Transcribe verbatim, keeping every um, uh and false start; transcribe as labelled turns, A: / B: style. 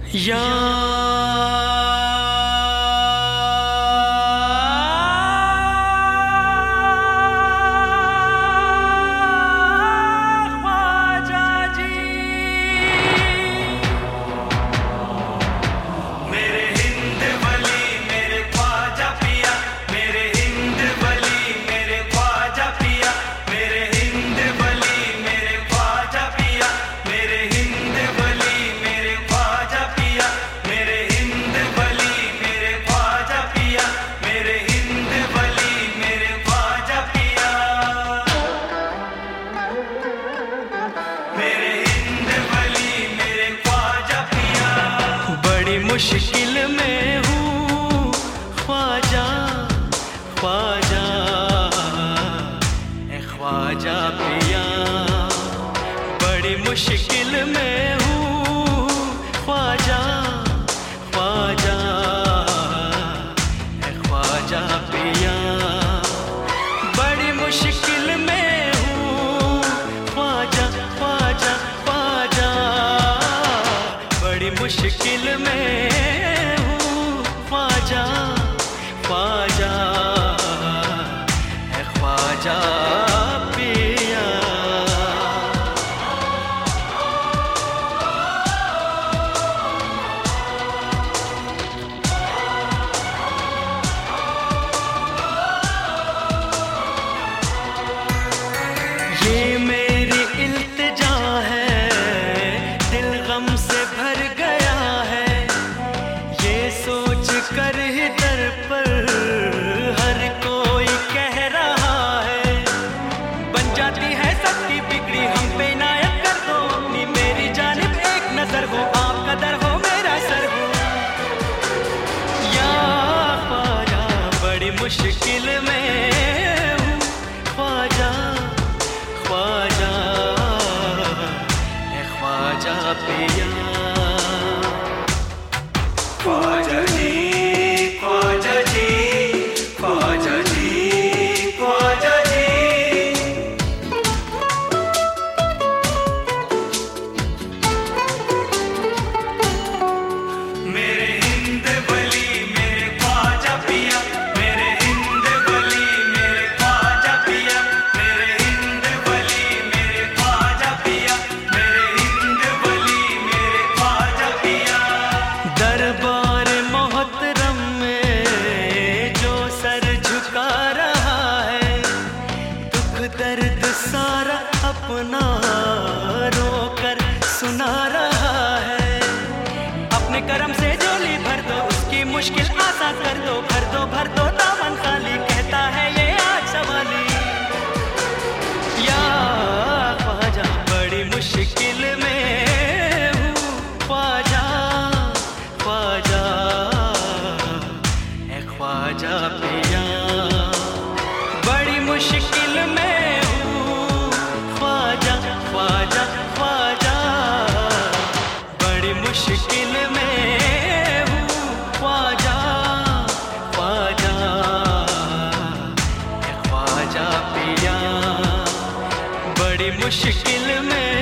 A: या ख्वाजा जी, मेरे हिंद वली मेरे ख्वाजा पिया, मेरे हिंद वली मेरे ख्वाजा पिया, मेरे हिंद वली मेरे ख्वाजा पिया, मेरे हिंद वली मेरे ख्वाजा पिया, मेरे हिंद वली मेरे ख्वाजा पिया, मेरे हिंद वली मेरे ख्वाजा पिया, मेरे हिंद वली मेरे ख्वाजा पिया। बड़ी मुश्किल में हूँ ख्वाजा ख्वाजा ए ख्वाजा पिया, बड़ी मुश्किल में हूँ ख्वाजा ख्वाजा ए ख्वाजा पिया, बड़ी मुश्किल में हूँ ख्वाजा ख्वाजा ख्वाजा, बड़ी मुश्किल में हूँ ख्वाजा ख्वाजा ए ख्वाजा पिया। ये मेरी इल्तिजा है, दिल गम से भर गया है, ये सोच कर ही दर पर हर कोई कह रहा है, बन जाती है सबकी बिगड़ी हम पे नायक कर दो अपनी, मेरी जानिब एक नजर हो, आपका दर हो मेरा सर हो, या ख्वाजा बड़ी मुश्किल में हूँ ख्वाजा ख्वाजा ए ख्वाजा पिया। ख्वाजा जी ख्वाजा जी ख्वाजा जी ख्वाजा जी, मेरे हिंद वली मेरे ख्वाजा पिया, मेरे हिंद वली मेरे ख्वाजा पिया, मेरे हिंद वली मेरे ख्वाजा पिया, मेरे हिंद वली मेरे ख्वाजा पिया। दरबार मोहतरम में जो सर झुका रहा है, दुख दर्द सारा अपना रोकर सुना रहा है, अपने करम से झोली भर दो, उसकी मुश्किल आसान कर दो, भर दो भर दो दामन खाली, कहता है ये आज सवाली, या ख्वाजा बड़ी मुश्किल में हूँ ख्वाजा ख्वाजा ए ख्वाजा पिया, बड़ी मुश्किल में हूँ ख्वाजा ख्वाजा ख्वाजा, बड़ी मुश्किल में हूँ ख्वाजा ख्वाजा ए ख्वाजा पिया, बड़ी मुश्किल में